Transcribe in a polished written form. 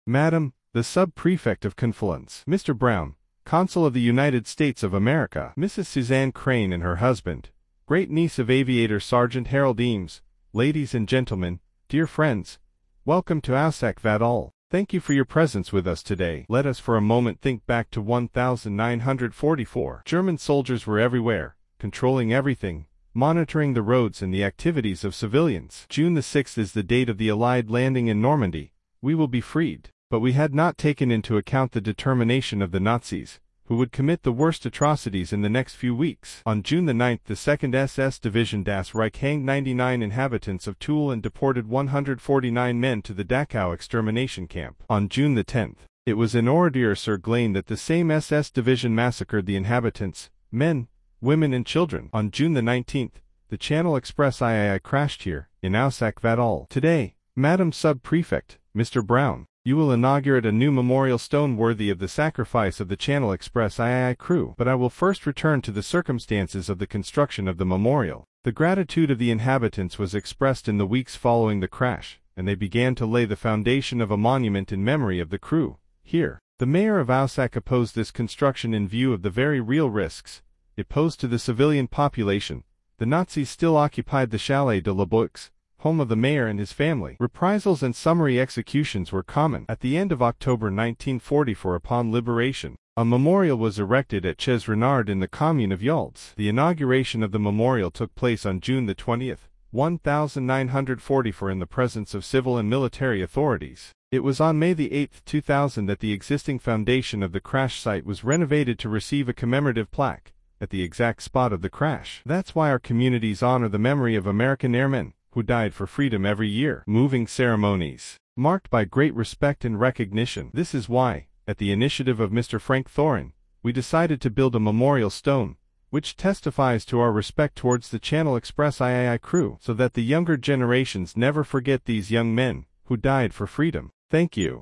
Madam, the Sub-Prefect of Confluence, Mr. Brown, Consul of the United States of America, Mrs. Suzanne Crane and her husband, great-niece of Aviator Sergeant Harold Eames, ladies and gentlemen, dear friends, welcome to Ausac Vadal. Thank you for your presence with us today. Let us for a moment think back to 1944. German soldiers were everywhere, controlling everything, monitoring the roads and the activities of civilians. June the 6th is the date of the Allied landing in Normandy. We will be freed. But we had not taken into account the determination of the Nazis, who would commit the worst atrocities in the next few weeks. On June the 9th, the 2nd SS Division Das Reich hanged 99 inhabitants of Toul and deported 149 men to the Dachau extermination camp. On June the 10th, it was in Oradour-sur-Glane that the same SS Division massacred the inhabitants, men, women and children. On June the 19th, the Channel Express III crashed here, in Ausac Vadal. Today, Madam Sub-Prefect, Mr. Brown, you will inaugurate a new memorial stone worthy of the sacrifice of the Channel Express III crew. But I will first return to the circumstances of the construction of the memorial. The gratitude of the inhabitants was expressed in the weeks following the crash, and they began to lay the foundation of a monument in memory of the crew. Here, the mayor of Ausac opposed this construction in view of the very real risks it posed to the civilian population. The Nazis still occupied the Chalet de la Boix, home of the mayor and his family. Reprisals and summary executions were common. At the end of October 1944, upon liberation, a memorial was erected at Chez Renard in the commune of Yalds. The inauguration of the memorial took place on June the 20th, 1944 in the presence of civil and military authorities. It was on May the 8th, 2000 that the existing foundation of the crash site was renovated to receive a commemorative plaque at the exact spot of the crash. That's why our communities honor the memory of American airmen who died for freedom every year. Moving ceremonies, marked by great respect and recognition. This is why, at the initiative of Mr. Frank Thorin, we decided to build a memorial stone, which testifies to our respect towards the Channel Express III crew, so that the younger generations never forget these young men who died for freedom. Thank you.